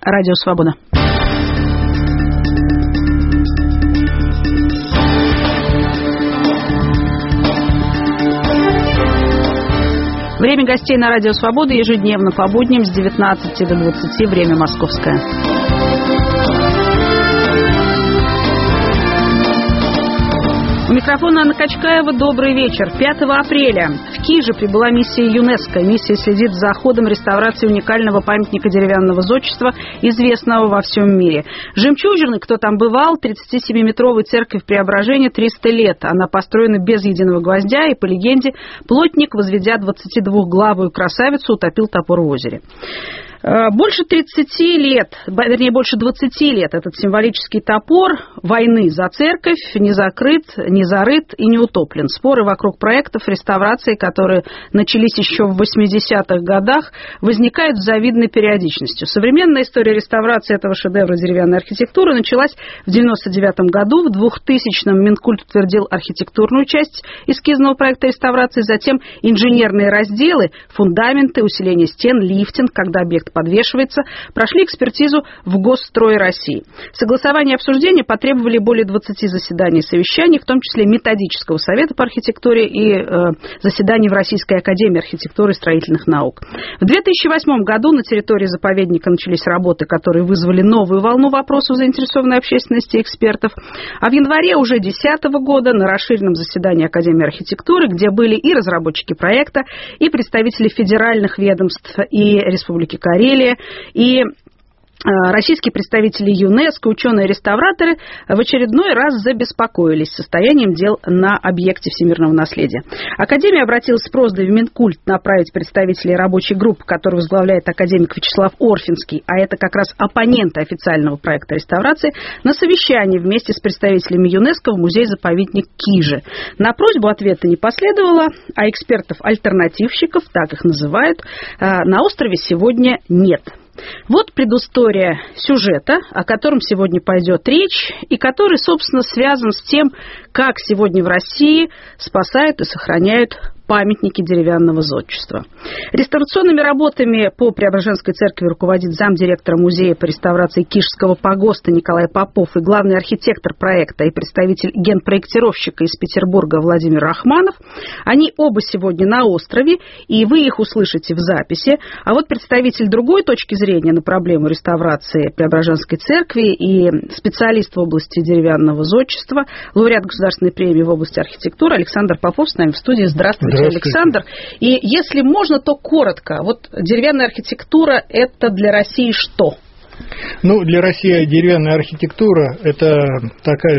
Радио Свобода. Время гостей на Радио Свобода ежедневно по будням с 19 до 20, время московское. У микрофона Анна Качкаева. Добрый вечер. 5 апреля в Киже прибыла миссия ЮНЕСКО. Миссия следит за ходом реставрации уникального памятника деревянного зодчества, известного во всем мире. Жемчужиной, кто там бывал, 37-метровая церковь Преображения, 300 лет. Она построена без единого гвоздя, и, по легенде, плотник, возведя 22-главую красавицу, утопил топор в озере. Больше 30 лет, вернее, больше 20 лет этот символический топор войны за церковь не закрыт, не зарыт и не утоплен. Споры вокруг проектов реставрации, которые начались еще в 80-х годах, возникают с завидной периодичностью. Современная история реставрации этого шедевра деревянной архитектуры началась в 1999 году. В 2000-м Минкульт утвердил архитектурную часть эскизного проекта реставрации, затем инженерные разделы, фундаменты, усиление стен, лифтинг, когда объект подвешивается, прошли экспертизу в Госстрое России. Согласование и обсуждение потребовали более 20 заседаний и совещаний, в том числе методического совета по архитектуре и заседаний в Российской академии архитектуры и строительных наук. В 2008 году на территории заповедника начались работы, которые вызвали новую волну вопросов заинтересованной общественности и экспертов. А в январе уже 2010 года на расширенном заседании Академии архитектуры, где были и разработчики проекта, и представители федеральных ведомств, и Республики Карелия, и российские представители ЮНЕСКО, ученые-реставраторы в очередной раз забеспокоились состоянием дел на объекте всемирного наследия. Академия обратилась с просьбой в Минкульт направить представителей рабочей группы, которую возглавляет академик Вячеслав Орфинский, а это как раз оппоненты официального проекта реставрации, на совещание вместе с представителями ЮНЕСКО в музей-заповедник Киже. На просьбу ответа не последовало, а экспертов-альтернативщиков, так их называют, на острове сегодня нет. Вот предыстория сюжета, о котором сегодня пойдет речь, и который, собственно, связан с тем, как сегодня в России спасают и сохраняют памятники деревянного зодчества. Реставрационными работами по Преображенской церкви руководит замдиректора музея по реставрации Кижского погоста Николай Попов и главный архитектор проекта и представитель генпроектировщика из Петербурга Владимир Рахманов. Они оба сегодня на острове, и вы их услышите в записи. А вот представитель другой точки зрения на проблему реставрации Преображенской церкви и специалист в области деревянного зодчества, лауреат государственной премии в области архитектуры Александр Попов с нами в студии. Здравствуйте, Александр. И если можно, то коротко. Вот деревянная архитектура – это для России что? Ну, для России деревянная архитектура – это такая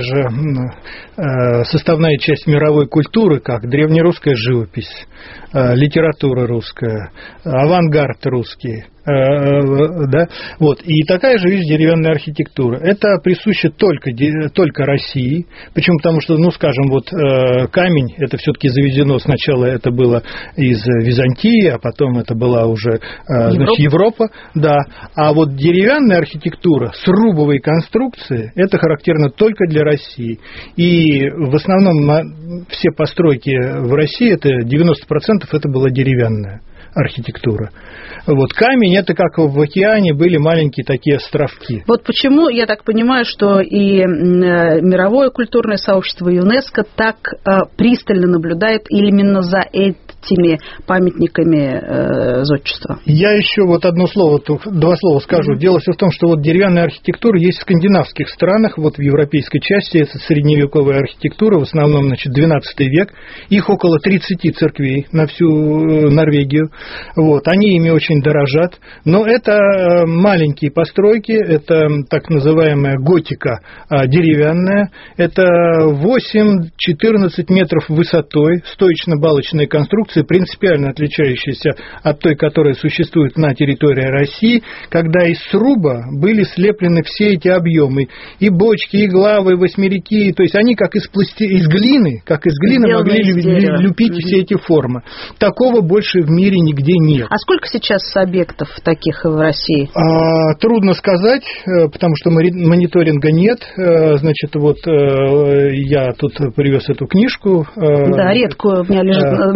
же составная часть мировой культуры, как древнерусская живопись, литература русская, авангард русский. Да? Вот. И такая же вещь деревянная архитектура. Это присуще только России. Почему? Потому что, ну, скажем, вот камень, это все-таки завезено сначала, это было из Византии, а потом это была уже значит, Европа. Да. А вот деревянная архитектура, срубовые конструкции, это характерно только для России. И в основном все постройки в России, это 90% это была деревянная архитектура. Вот камень, это как в океане были маленькие такие островки. Вот почему, я так понимаю, что и мировое культурное сообщество ЮНЕСКО так пристально наблюдает именно за этими памятниками зодчества. Я еще вот два слова скажу. Дело все в том, что вот деревянная архитектура есть в скандинавских странах, вот в европейской части, это средневековая архитектура, в основном, значит, 12 век, их около 30 церквей на всю Норвегию. Вот, они ими очень дорожат, но это маленькие постройки, это так называемая готика деревянная, это 8-14 метров высотой, стоечно-балочная конструкция, принципиально отличающаяся от той, которая существует на территории России, когда из сруба были слеплены все эти объемы, и бочки, и главы, и восьмерики, то есть они как из глины могли лепить все эти формы. Такого больше в мире нигде нет. А сколько сейчас объектов таких в России? Трудно сказать, потому что мониторинга нет. Значит, вот я тут привез эту книжку. Да, редкую, у меня лежит на столе.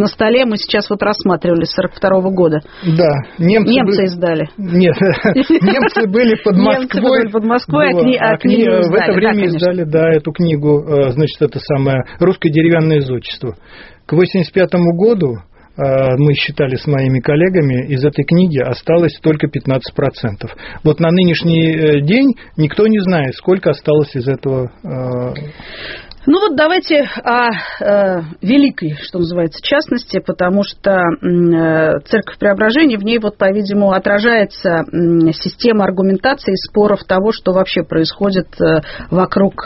мы сейчас вот рассматривали с 1942 года. Да, немцы издали. Нет, немцы были под Москвой. А книгу в это время издали, да, эту книгу, значит, это самое «Русское деревянное зодчество». К 1985 году мы считали с моими коллегами, из этой книги осталось только 15%. Вот на нынешний день никто не знает, сколько осталось из этого. Ну вот давайте о великой, что называется, частности, потому что Церковь Преображения, в ней, вот, по-видимому, отражается система аргументации и споров того, что вообще происходит вокруг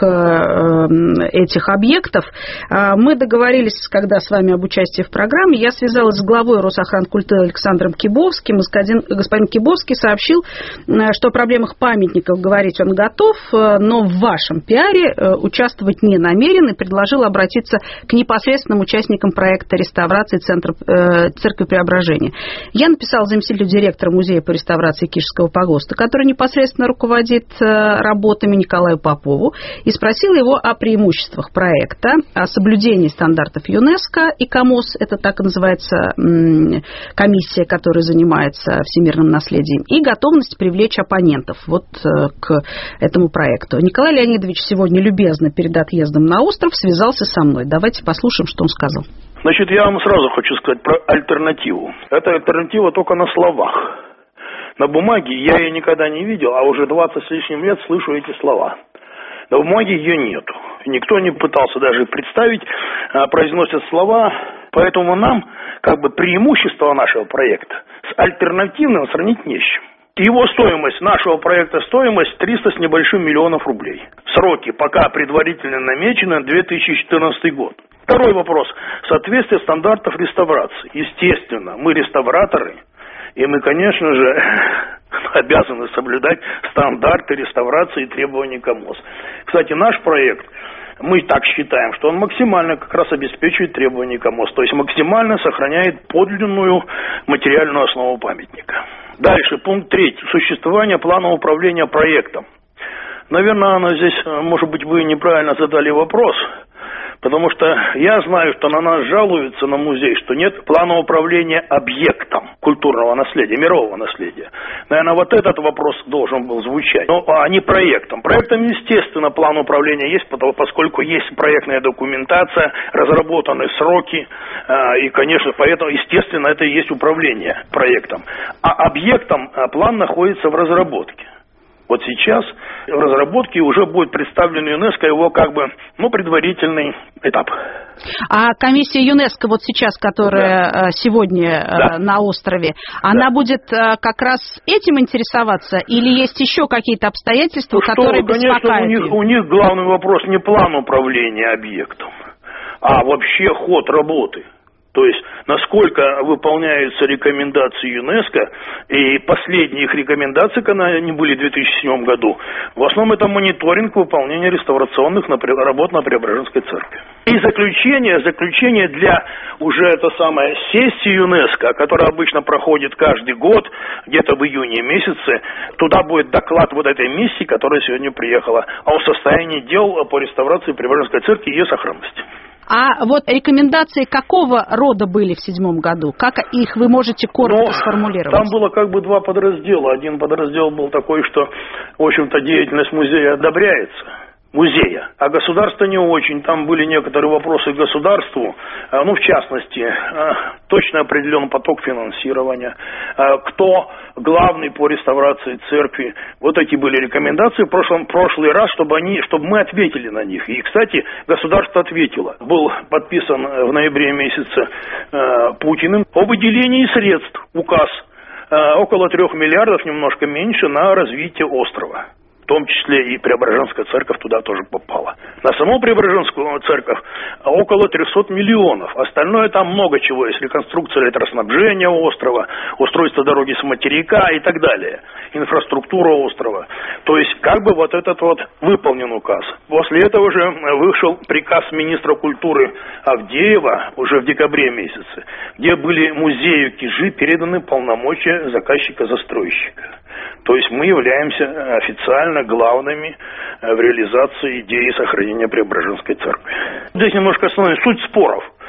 этих объектов. Мы договорились, когда с вами об участии в программе, я связалась с главой Росохранкульта Александром Кибовским, и господин Кибовский сообщил, что о проблемах памятников говорить он готов, но в вашем пиаре участвовать не намерен, и предложил обратиться к непосредственным участникам проекта реставрации Церкви Преображения. Я написала заместителю директора Музея по реставрации Кишского погоста, который непосредственно руководит работами, Николаю Попову, и спросила его о преимуществах проекта, о соблюдении стандартов ЮНЕСКО и КАМОС, это так и называется комиссия, которая занимается всемирным наследием, и готовность привлечь оппонентов вот к этому проекту. Николай Леонидович сегодня любезно перед отъездом на остров связался со мной. Давайте послушаем, что он сказал. Значит, я вам сразу хочу сказать про альтернативу. Это альтернатива только на словах. На бумаге я ее никогда не видел, а уже 20 с лишним лет слышу эти слова. На бумаге ее нету. Никто не пытался даже представить, произносят слова. Поэтому нам, как бы, преимущество нашего проекта с альтернативным сравнить не с чем. Его стоимость, нашего проекта стоимость 300 с небольшим миллионов рублей. Сроки пока предварительно намечены на 2014 год. Второй вопрос. Соответствие стандартов реставрации. Естественно, мы реставраторы, и мы, конечно же, обязаны соблюдать стандарты реставрации и требования КАМОС. Кстати, наш проект, мы так считаем, что он максимально как раз обеспечивает требования КАМОС, то есть максимально сохраняет подлинную материальную основу памятника. Дальше, пункт 3. Существование плана управления проектом. Наверное, оно здесь, может быть, вы неправильно задали вопрос, потому что я знаю, что на нас жалуются, на музей, что нет плана управления объектом культурного наследия, мирового наследия. Наверное, вот этот вопрос должен был звучать, а не проектом. Проектом, естественно, план управления есть, поскольку есть проектная документация, разработаны сроки, и, конечно, поэтому, естественно, это и есть управление проектом. А объектом план находится в разработке. Вот сейчас в разработке уже будет представлен ЮНЕСКО его как бы, предварительный этап. А комиссия ЮНЕСКО вот сейчас, которая сегодня на острове, она будет как раз этим интересоваться или есть еще какие-то обстоятельства, которые беспокоят? Конечно, у них главный вопрос не план управления объектом, а вообще ход работы. То есть, насколько выполняются рекомендации ЮНЕСКО, и последние их рекомендации, когда они были в 2007 году, в основном это мониторинг выполнения реставрационных работ на Преображенской церкви. И заключение для уже сессии ЮНЕСКО, которая обычно проходит каждый год, где-то в июне месяце, туда будет доклад вот этой миссии, которая сегодня приехала, о состоянии дел по реставрации Преображенской церкви и ее сохранности. А вот рекомендации какого рода были в 2007 году? Как их вы можете коротко сформулировать? Там было как бы два подраздела. Один подраздел был такой, что, в общем-то, деятельность музея одобряется. Музея, а государство не очень. Там были некоторые вопросы к государству, в частности, точно определен поток финансирования, кто главный по реставрации церкви. Вот эти были рекомендации в прошлый раз, чтобы мы ответили на них. И, кстати, государство ответило. Был подписан в ноябре месяце Путиным о выделении средств, указ, около 3 миллиардов, немножко меньше, на развитие острова. В том числе и Преображенская церковь туда тоже попала. На саму Преображенскую церковь около 300 миллионов. Остальное там много чего есть. Реконструкция электроснабжения острова, устройство дороги с материка и так далее. Инфраструктура острова. То есть как бы вот этот выполнен указ. После этого же вышел приказ министра культуры Авдеева уже в декабре месяце, где были музею Кижи переданы полномочия заказчика-застройщика. То есть мы являемся официально главными в реализации идеи сохранения Преображенской церкви. Здесь немножко основная суть споров.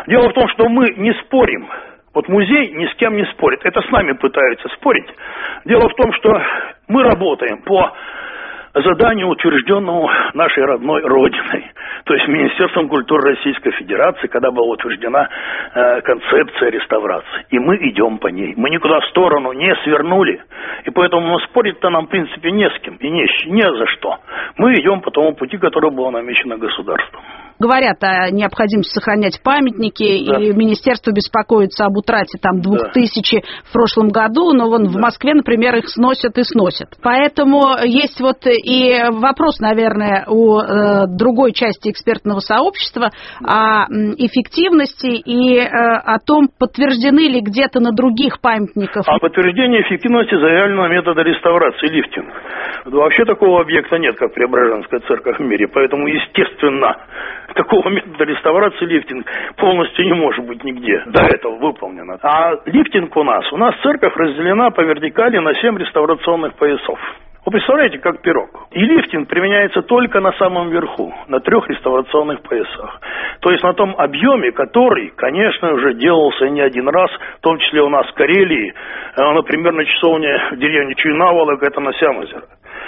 Дело в том, что мы не спорим. Вот музей ни с кем не спорит. Это с нами пытаются спорить. Дело в том, что мы работаем по заданию, утвержденному нашей родной Родиной, то есть Министерством культуры Российской Федерации, когда была утверждена концепция реставрации. И мы идем по ней. Мы никуда в сторону не свернули. И поэтому спорить-то нам, в принципе, не с кем и не за что. Мы идем по тому пути, который был намечен государством. Говорят о необходимости сохранять памятники, да. И министерство беспокоится об утрате там 2000 в прошлом году, но вон в Москве, например, их сносят и сносят. Поэтому есть вот и вопрос, наверное, у другой части экспертного сообщества о эффективности и о том, подтверждены ли где-то на других памятниках. А подтверждение эффективности заявленного метода реставрации лифтинг. Вообще такого объекта нет, как Преображенская церковь в мире, поэтому, естественно, такого метода реставрации лифтинг полностью не может быть нигде до этого выполнено. А лифтинг у нас церковь разделена по вертикали на 7 реставрационных поясов. Вы представляете, как пирог. И лифтинг применяется только на самом верху, на 3 реставрационных поясах. То есть на том объеме, который, конечно, уже делался не один раз, в том числе у нас в Карелии, например, на часовне в деревне Чуйнаволок, это на Сямозеро.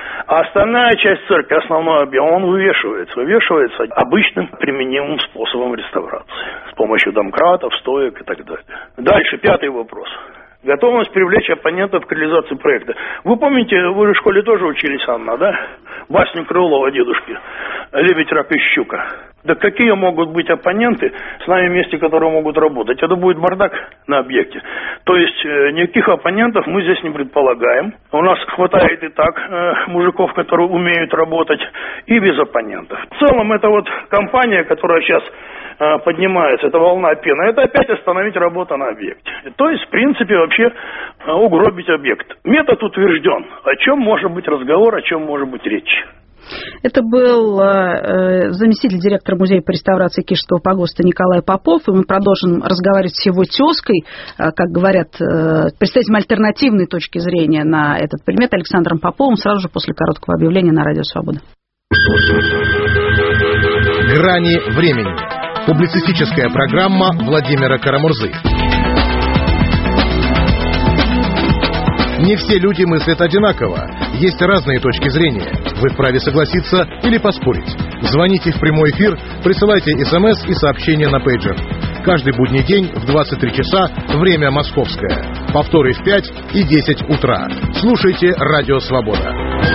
А остальная часть церкви, основной объем, он вывешивается обычным применимым способом реставрации. С помощью домкратов, стоек и так далее. Дальше, 5-й вопрос. Готовность привлечь оппонентов к реализации проекта. Вы помните, вы в школе тоже учились, Анна, да? Басню Крылова дедушки «Лебедь, рак и щука». Да какие могут быть оппоненты с нами вместе, которые могут работать? Это будет бардак на объекте. То есть никаких оппонентов мы здесь не предполагаем. У нас хватает и так мужиков, которые умеют работать, и без оппонентов. В целом это вот компания, которая сейчас поднимается, эта волна пены, это опять остановить работу на объекте. То есть, в принципе, вообще угробить объект. Метод утвержден. О чем может быть разговор, о чем может быть речь? Это был заместитель директора музея по реставрации Кишского погоста Николай Попов, и мы продолжим разговаривать с его тезкой, как говорят, представителем альтернативной точки зрения на этот предмет Александром Поповым сразу же после короткого объявления на Радио Свобода. Грани времени. Публицистическая программа Владимира Карамурзы. Не все люди мыслят одинаково. Есть разные точки зрения. Вы вправе согласиться или поспорить. Звоните в прямой эфир, присылайте СМС и сообщения на пейджер. Каждый будний день в 23 часа, время московское. Повторы в 5 и 10 утра. Слушайте Радио Свобода.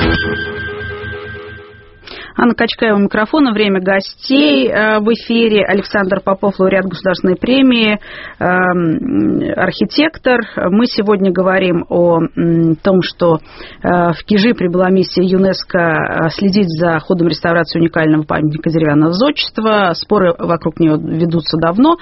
Анна Качкаева, микрофона. Время гостей в эфире. Александр Попов, лауреат Государственной премии, архитектор. Мы сегодня говорим о том, что в Кижи прибыла миссия ЮНЕСКО следить за ходом реставрации уникального памятника деревянного зодчества. Споры вокруг нее ведутся давно.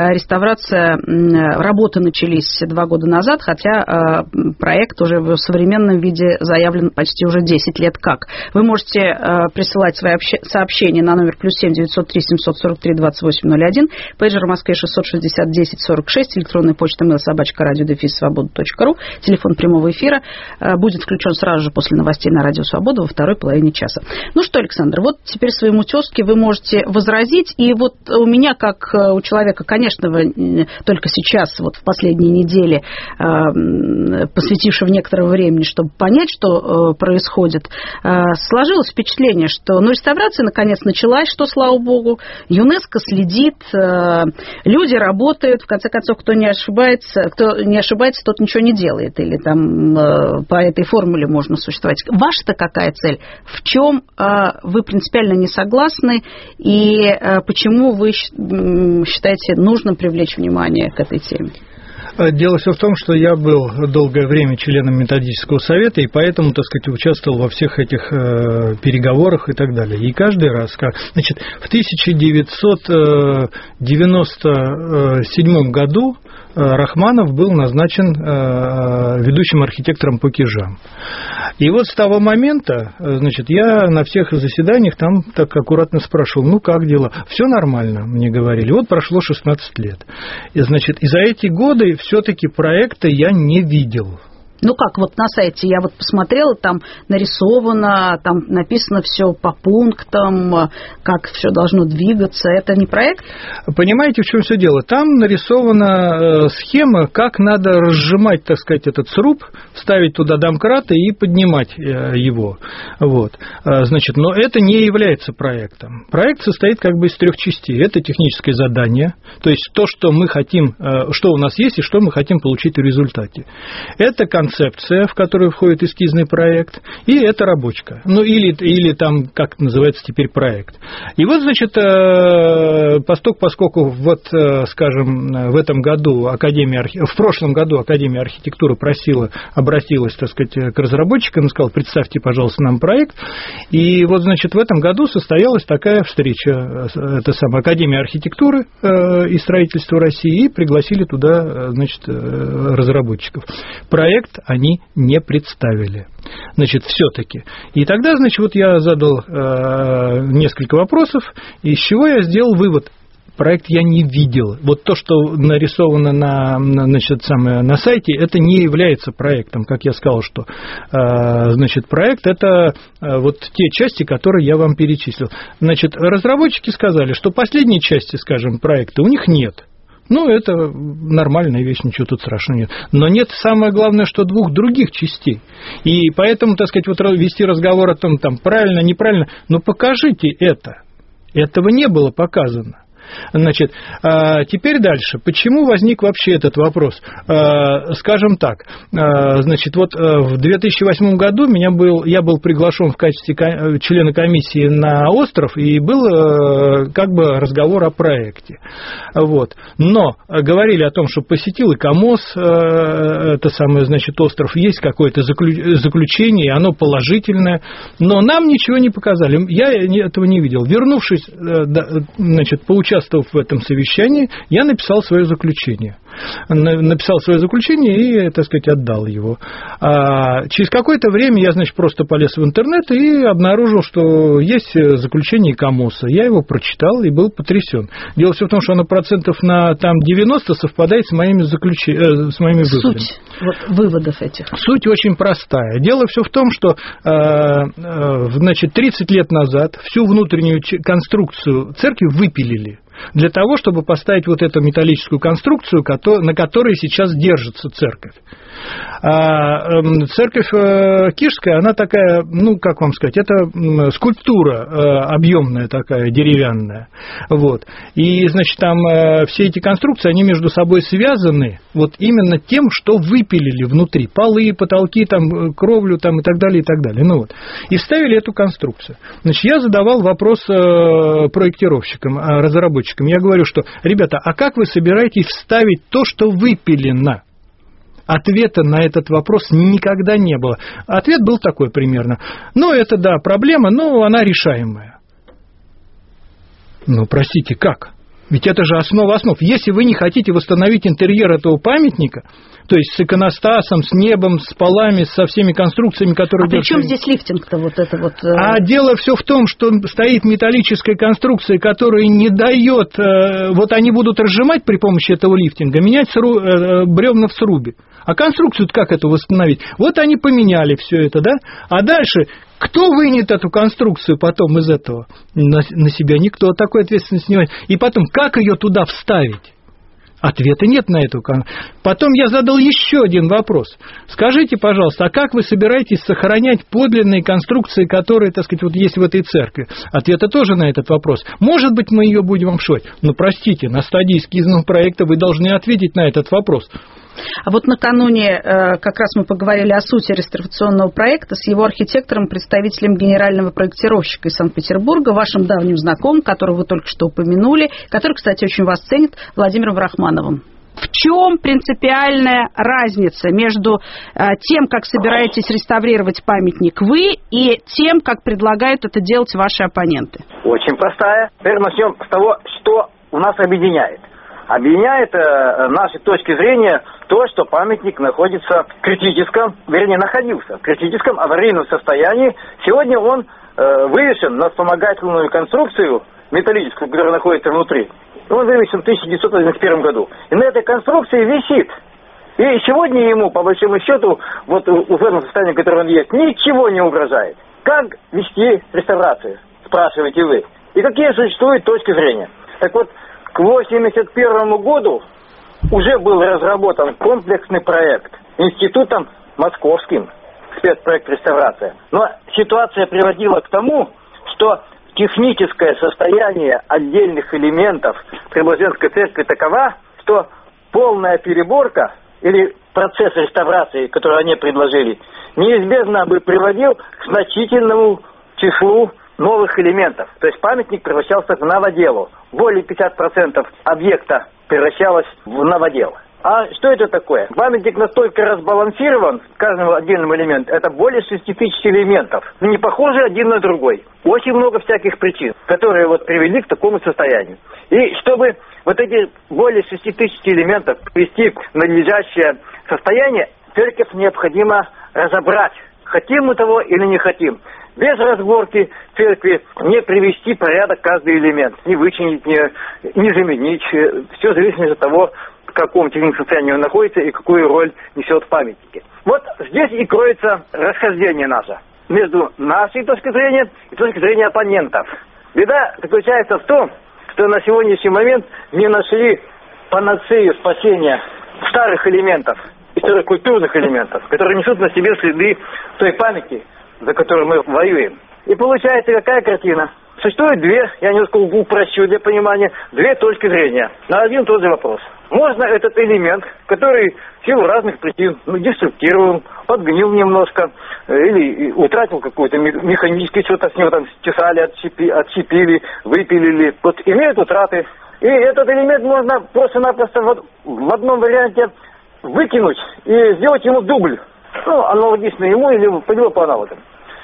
Работы начались 2 года назад, хотя проект уже в современном виде заявлен почти уже 10 лет как. Вы можете присылать свои сообщения на номер +7 903 743 2801, пейджер в Москве 660 10 46, электронная почта mail@radio-svoboda.ru, телефон прямого эфира будет включен сразу же после новостей на Радио Свобода во второй половине часа. Ну что, Александр, вот теперь своему тезке вы можете возразить, и вот у меня, как у человека, конечно, только сейчас, вот в последние недели, посвятившего некоторого времени, чтобы понять, что происходит, сложилось впечатление, что реставрация наконец началась, что, слава богу, ЮНЕСКО следит, люди работают, в конце концов, кто не ошибается, тот ничего не делает, или там по этой формуле можно существовать. Ваша-то какая цель? В чем вы принципиально не согласны, и почему вы считаете нужным привлечь внимание к этой теме? Дело все в том, что я был долгое время членом методического совета, и поэтому, так сказать, участвовал во всех этих переговорах и так далее. И каждый раз, значит, в 1997 году Рахманов был назначен ведущим архитектором по Кижам. И вот с того момента, значит, я на всех заседаниях там так аккуратно спрашивал, ну как дела? Все нормально, мне говорили. Вот прошло 16 лет. И, значит, и за эти годы все-таки проекта я не видел. Ну как, вот на сайте я вот посмотрела, там нарисовано, там написано все по пунктам, как все должно двигаться. Это не проект? Понимаете, в чем все дело? Там нарисована схема, как надо разжимать, так сказать, этот сруб, вставить туда домкраты и поднимать его. Вот. Значит, но это не является проектом. Проект состоит как бы из 3 частей. Это техническое задание, то есть то, что мы хотим, что у нас есть и что мы хотим получить в результате. Это концепция, в которую входит эскизный проект, и это рабочка. Ну, или там, как называется теперь, проект. И вот, значит, поскольку вот, скажем, в этом году в прошлом году Академия архитектуры обратилась, так сказать, к разработчикам и сказала: представьте, пожалуйста, нам проект. И вот, значит, в этом году состоялась такая встреча, это самая Академия архитектуры и строительства России, и пригласили туда, значит, разработчиков. Проект они не представили. Значит, все-таки. И тогда, значит, вот я задал несколько вопросов, из чего я сделал вывод. Проект я не видел. Вот то, что нарисовано на сайте, это не является проектом. Как я сказал, что значит, проект – это вот те части, которые я вам перечислил. Значит, разработчики сказали, что последней части, скажем, проекта у них нет. Ну, это нормальная вещь, ничего тут страшного нет. Но нет, самое главное, что 2 других частей. И поэтому, так сказать, вот вести разговор о том, там, правильно, неправильно, но покажите это. Этого не было показано. Значит, теперь дальше. Почему возник вообще этот вопрос? Скажем так, значит, вот в 2008 году я был приглашен в качестве члена комиссии на остров, и был как бы разговор о проекте. Вот. Но говорили о том, что посетил и КАМОЗ, это самое, значит, остров, есть какое-то заключение, оно положительное, но нам ничего не показали. Я этого не видел. Вернувшись, значит, поучаствовав в этом совещании, я написал свое заключение. И, так сказать, отдал его. Через какое-то время я, значит, просто полез в интернет и обнаружил, что есть заключение КАМОСа. Я его прочитал и был потрясен. Дело все в том, что оно процентов на там 90 совпадает с моими выводами. Суть выводов этих. Суть очень простая. Дело все в том, что, значит, 30 лет назад всю внутреннюю конструкцию церкви выпилили для того, чтобы поставить вот эту металлическую конструкцию, на которой сейчас держится церковь. Церковь Киржская, она такая, ну, как вам сказать, это скульптура объемная такая, деревянная. Вот. И, значит, там все эти конструкции, они между собой связаны вот именно тем, что выпилили внутри. Полы, потолки, там, кровлю там, и так далее, и так далее. Ну, вот. И вставили эту конструкцию. Значит, я задавал вопрос проектировщикам, разработчикам. Я говорю, что, ребята, а как вы собираетесь вставить то, что выпилено? Ответа на этот вопрос никогда не было. Ответ был такой примерно. Ну, это, да, проблема, но она решаемая. Ну, простите, как? Ведь это же основа основ. Если вы не хотите восстановить интерьер этого памятника, то есть с иконостасом, с небом, с полами, со всеми конструкциями, которые... А при чем здесь лифтинг-то вот это вот? А дело все в том, что стоит металлическая конструкция, которая не дает... Вот они будут разжимать при помощи этого лифтинга, менять бревна в срубе. А конструкцию как это восстановить? Вот они поменяли все это, да? А дальше... Кто вынет эту конструкцию потом из этого? На себя никто такой ответственности не возьмет. И потом, как ее туда вставить? Ответа нет на эту. Потом я задал еще один вопрос. Скажите, пожалуйста, а как вы собираетесь сохранять подлинные конструкции, которые, так сказать, вот есть в этой церкви? Ответа тоже на этот вопрос. Может быть, мы ее будем обшивать? Но, простите, на стадии эскизного проекта вы должны ответить на этот вопрос. А вот накануне как раз мы поговорили о сути реставрационного проекта с его архитектором, представителем генерального проектировщика из Санкт-Петербурга, вашим давним знакомым, которого вы только что упомянули, который, кстати, очень вас ценит, Владимиром Рахмановым. В чем принципиальная разница между тем, как собираетесь реставрировать памятник вы, и тем, как предлагают это делать ваши оппоненты? Очень простая. Теперь начнем с того, что у нас объединяет. Объединяет нашей точки зрения то, что памятник находится в критическом, вернее, находился в критическом аварийном состоянии. Сегодня он вывешен на вспомогательную конструкцию металлическую, которая находится внутри. Он вывешен в 1991 году. И на этой конструкции висит И сегодня ему, по большому счету, вот в этом состоянии, в котором он есть, ничего не угрожает. Как вести реставрацию, спрашиваете вы? И какие существуют точки зрения? Так вот, к 1981 году уже был разработан комплексный проект институтом московским, спецпроект реставрация. Но ситуация приводила к тому, что техническое состояние отдельных элементов Преображенской церкви такова, что полная переборка или процесс реставрации, который они предложили, неизбежно бы приводил к значительному числу новых элементов. То есть памятник превращался в новоделу. Более 50% объекта превращалось в новодел. А что это такое? Памятник настолько разбалансирован, каждому отдельному элементу, это более 6000 элементов. Не похожи один на другой. Очень много всяких причин, которые вот привели к такому состоянию. И чтобы вот эти более 6000 элементов привести в надлежащее состояние, церковь необходимо разобрать, хотим мы того или не хотим. Без разборки церкви не привести в порядок каждый элемент, не вычинить, не заменить. Все зависит от того, в каком техническом состоянии он находится и какую роль несет в памятнике. Вот здесь и кроется расхождение наше между нашей точкой зрения и точкой зрения оппонентов. Беда заключается в том, что на сегодняшний момент не нашли панацею спасения старых элементов, старых культурных элементов, которые несут на себе следы той памяти, за которую мы воюем. И получается какая картина? Существует две, я немножко упрощу для понимания, две точки зрения на один и тот же вопрос. Можно этот элемент, который в силу разных причин деструктирован, подгнил немножко, или утратил какое-то механическое, что-то с него там чесали, отщепили, выпилили, вот имеют утраты. И этот элемент можно просто-напросто в одном варианте выкинуть и сделать ему дубль. Аналогично ему или по аналогам.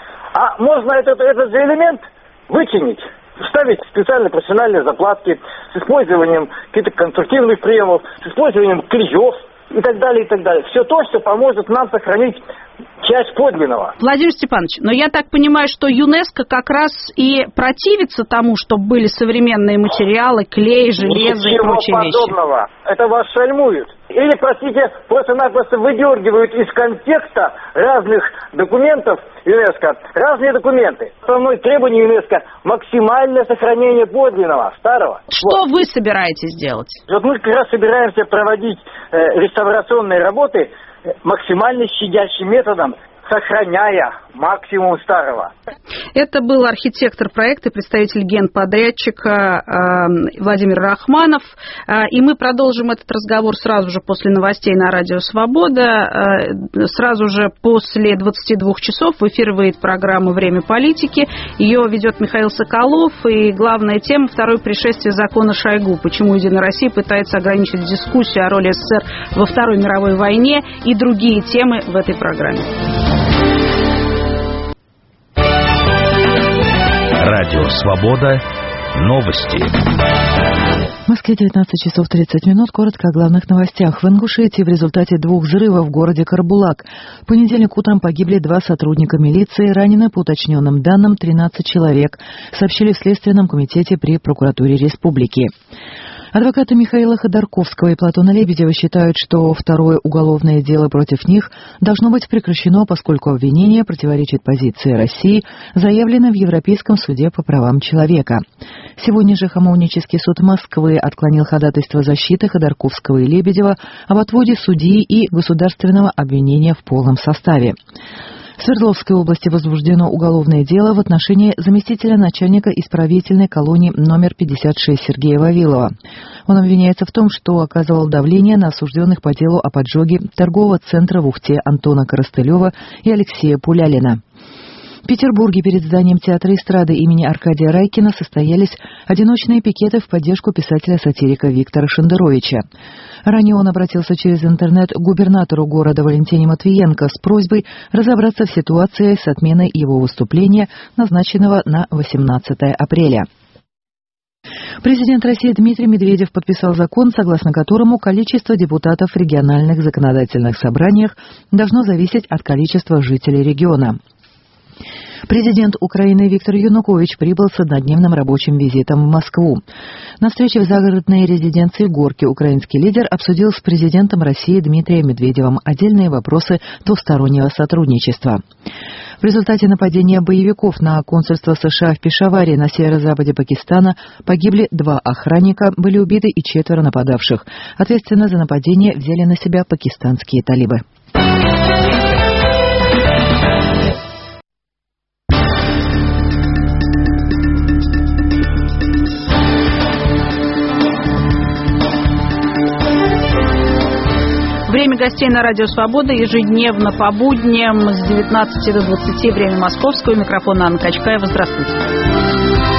А можно этот же элемент вычинить, вставить специальные профессиональные заплатки с использованием каких-то конструктивных приемов, с использованием клеев и так далее, и так далее. Все то, что поможет нам сохранить часть подлинного. Владимир Степанович, но я так понимаю, что ЮНЕСКО как раз и противится тому, чтобы были современные материалы, клей, железо и прочие подобного. вещи. Это вас шальмуют. Или, простите, просто-напросто выдергивают из контекста разных документов ЮНЕСКО разные документы. Основное требование ЮНЕСКО – максимальное сохранение подлинного, старого. Что вы собираетесь делать? Вот мы как раз собираемся проводить реставрационные работы максимально щадящим методом, сохраняя максимум старого. Это был архитектор проекта, представитель генподрядчика Владимир Рахманов. И мы продолжим этот разговор сразу же после новостей на Радио Свобода. Сразу же после 22 часов в эфир выйдет программа «Время политики». Ее ведет Михаил Соколов. И главная тема – второе пришествие закона Шойгу. Почему Единая Россия пытается ограничить дискуссию о роли СССР во Второй мировой войне и другие темы в этой программе. Радио «Свобода». Новости. В Москве 19 часов 30 минут. Коротко о главных новостях. В Ингушетии в результате 2 взрывов в городе Карбулак в понедельник утром погибли 2 сотрудника милиции, ранены, по уточненным данным, 13 человек, сообщили в Следственном комитете при прокуратуре республики. Адвокаты Михаила Ходорковского и Платона Лебедева считают, что второе уголовное дело против них должно быть прекращено, поскольку обвинение противоречит позиции России, заявленной в Европейском суде по правам человека. Сегодня же Хамовнический суд Москвы отклонил ходатайство защиты Ходорковского и Лебедева об отводе судьи и государственного обвинения в полном составе. В Свердловской области возбуждено уголовное дело в отношении заместителя начальника исправительной колонии номер 56 Сергея Вавилова. Он обвиняется в том, что оказывал давление на осужденных по делу о поджоге торгового центра в Ухте Антона Коростылева и Алексея Пулялина. В Петербурге перед зданием театра эстрады имени Аркадия Райкина состоялись одиночные пикеты в поддержку писателя-сатирика Виктора Шендеровича. Ранее он обратился через интернет к губернатору города Валентине Матвиенко с просьбой разобраться в ситуации с отменой его выступления, назначенного на 18 апреля. Президент России Дмитрий Медведев подписал закон, согласно которому количество депутатов в региональных законодательных собраниях должно зависеть от количества жителей региона. Президент Украины Виктор Янукович прибыл с однодневным рабочим визитом в Москву. На встрече в загородной резиденции Горки украинский лидер обсудил с президентом России Дмитрием Медведевым отдельные вопросы двустороннего сотрудничества. В результате нападения боевиков на консульство США в Пешаваре на северо-западе Пакистана погибли 2 охранника, были убиты и 4 нападавших. Ответственность за нападение взяли на себя пакистанские талибы. Время гостей на Радио Свобода ежедневно по будням с 19 до 20, время московского. Микрофон Анна Качкаева. Здравствуйте.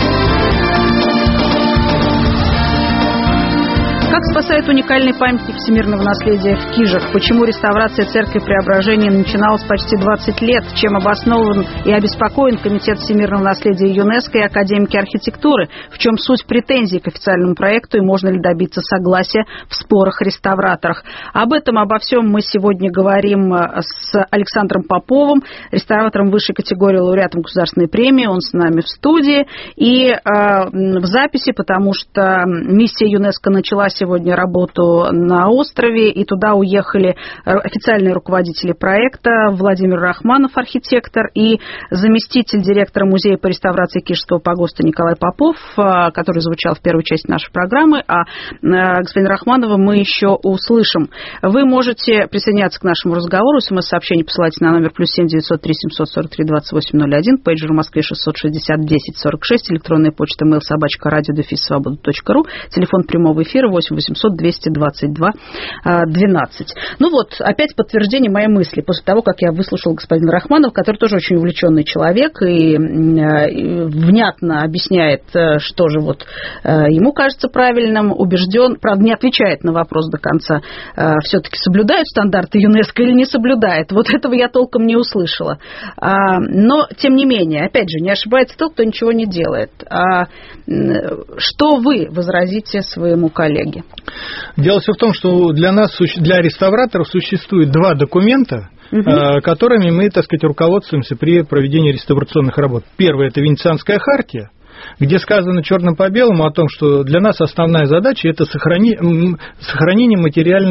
Как спасает уникальный памятник всемирного наследия в Кижах? Почему реставрация церкви Преображения начиналась почти 20 лет? Чем обоснован и обеспокоен Комитет всемирного наследия ЮНЕСКО и академики архитектуры? В чем суть претензий к официальному проекту и можно ли добиться согласия в спорах-реставраторах? Об этом, обо всем мы сегодня говорим с Александром Поповым, реставратором высшей категории, лауреатом государственной премии. Он с нами в студии и в записи, потому что миссия ЮНЕСКО начала сегодня работу на острове, и туда уехали официальные руководители проекта Владимир Рахманов, архитектор, и заместитель директора музея по реставрации Кижского погоста Николай Попов, который звучал в первой части нашей программы, а господина Рахманова мы еще услышим. Вы можете присоединяться к нашему разговору, смс-сообщение посылайте на номер +7 903 743 2801, пейджер в Москве 660 10 46, электронная почта mail@radio-svoboda.ru, телефон прямого эфира 8 800 222 12. Ну вот, опять подтверждение моей мысли, после того, как я выслушала господина Рахманова, который тоже очень увлеченный человек и внятно объясняет, что же вот ему кажется правильным, убежден, правда, не отвечает на вопрос до конца, все-таки соблюдают стандарты ЮНЕСКО или не соблюдает. Вот этого я толком не услышала. Но, тем не менее, опять же, не ошибается тот, кто ничего не делает. Что вы возразите своему коллеге? Дело все в том, что для нас, для реставраторов, существует 2 документа, которыми мы, так сказать, руководствуемся при проведении реставрационных работ. Первое – это Венецианская хартия, где сказано черным по белому о том, что для нас основная задача – это сохранение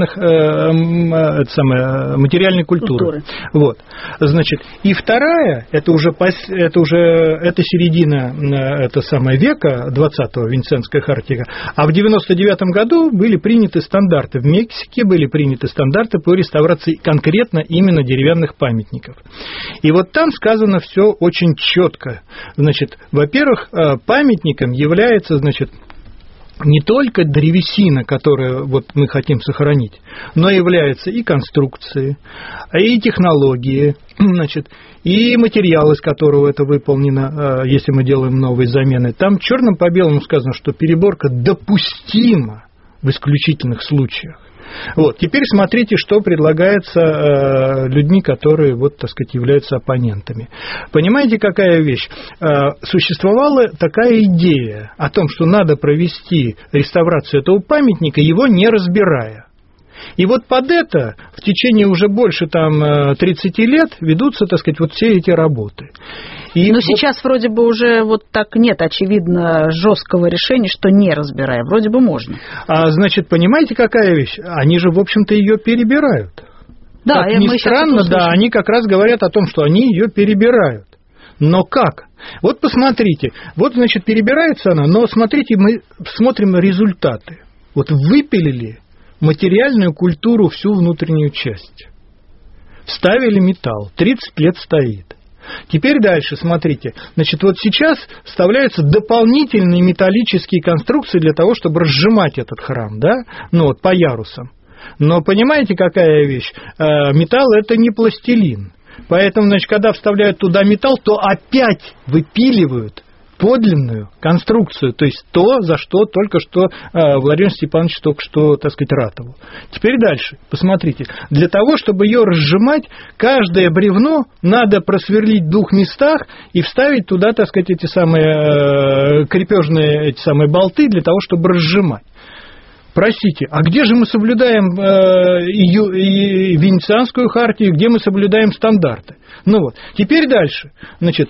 материальной культуры. Вот. Значит, и вторая – это середина века 20-го, Венецианская хартия. А в 99-м году были приняты стандарты. В Мексике были приняты стандарты по реставрации конкретно именно деревянных памятников. И вот там сказано все очень четко. Значит, во-первых, памятником является, значит, не только древесина, которую вот мы хотим сохранить, но являются и конструкции, и технологии, значит, и материалы, из которого это выполнено, если мы делаем новые замены. Там черным по белому сказано, что переборка допустима в исключительных случаях. Вот. Теперь смотрите, что предлагается людьми, которые, вот, так сказать, являются оппонентами. Понимаете, какая вещь? Существовала такая идея о том, что надо провести реставрацию этого памятника, его не разбирая. И вот под это в течение уже больше 30 лет ведутся, так сказать, вот все эти работы. И но сейчас вроде бы уже вот так нет, очевидно, жесткого решения, что не разбирая. Вроде бы можно. Значит, понимаете, какая вещь? Они же, в общем-то, ее перебирают. Да, как ни странно, да, они как раз говорят о том, что они ее перебирают. Но как? Вот посмотрите. Вот, значит, перебирается она, но смотрите, мы смотрим результаты. Вот выпилили материальную культуру, всю внутреннюю часть. Вставили металл, 30 лет стоит. Теперь дальше, смотрите. Значит, вот сейчас вставляются дополнительные металлические конструкции для того, чтобы разжимать этот храм, да? Ну, вот по ярусам. Но понимаете, какая вещь? Металл – это не пластилин. Поэтому, значит, когда вставляют туда металл, то опять выпиливают подлинную конструкцию, то есть то, за что только что Владимир Степанович только что, так сказать, ратовал. Теперь дальше, посмотрите. Для того, чтобы ее разжимать, каждое бревно надо просверлить в 2 местах и вставить туда, так сказать, эти самые крепежные, эти самые болты для того, чтобы разжимать. простите, а где же мы соблюдаем и Венецианскую хартию, где мы соблюдаем стандарты? Ну вот, теперь дальше. Значит,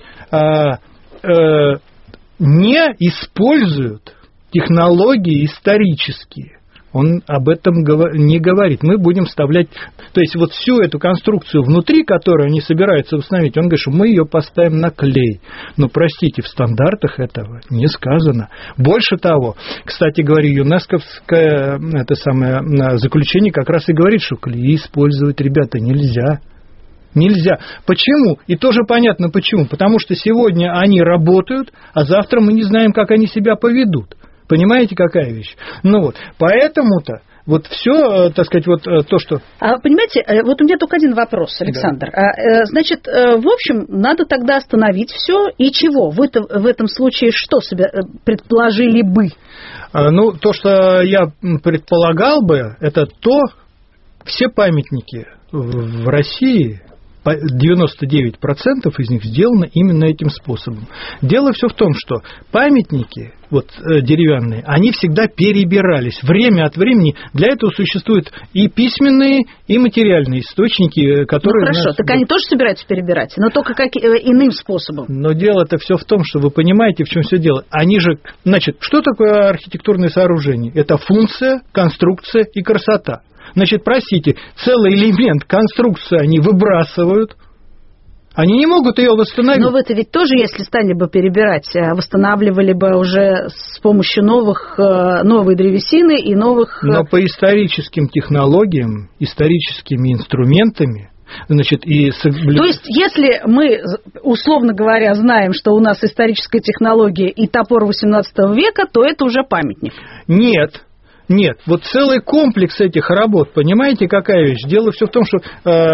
не используют технологии исторические. Он об этом не говорит. Мы будем вставлять... То есть, вот всю эту конструкцию внутри, которую они собираются установить, он говорит, что мы ее поставим на клей. Но, простите, в стандартах этого не сказано. Больше того, кстати говоря, ЮНЕСКОвское это самое заключение как раз и говорит, что клей использовать, ребята, нельзя. Нельзя. Почему? И тоже понятно почему. Потому что сегодня они работают, а завтра мы не знаем, как они себя поведут. Понимаете, какая вещь? Ну вот, поэтому-то вот все, так сказать, вот то, что... Понимаете, вот у меня только один вопрос, Александр. Да. Значит, в общем, надо тогда остановить все, и чего? Вы в этом случае что себе предположили бы? Ну, то, что я предполагал бы, это то, все памятники в России... 99% из них сделано именно этим способом. Дело все в том, что памятники вот, деревянные, они всегда перебирались. Время от времени для этого существуют и письменные, и материальные источники, которые... Ну, хорошо, так они тоже собираются перебирать, но только иным способом. Но дело-то все в том, что вы понимаете, в чем все дело. Они же... Значит, что такое архитектурное сооружение? Это функция, конструкция и красота. Значит, простите, целый элемент конструкции они выбрасывают, они не могут ее восстановить. Но вы-то ведь тоже, если стали бы перебирать, восстанавливали бы уже с помощью новой древесины и новых... Но по историческим технологиям, историческими инструментами, значит, и... То есть, если мы, условно говоря, знаем, что у нас историческая технология и топор XVIII века, то это уже памятник. Нет, вот целый комплекс этих работ, понимаете, какая вещь? Дело все в том, что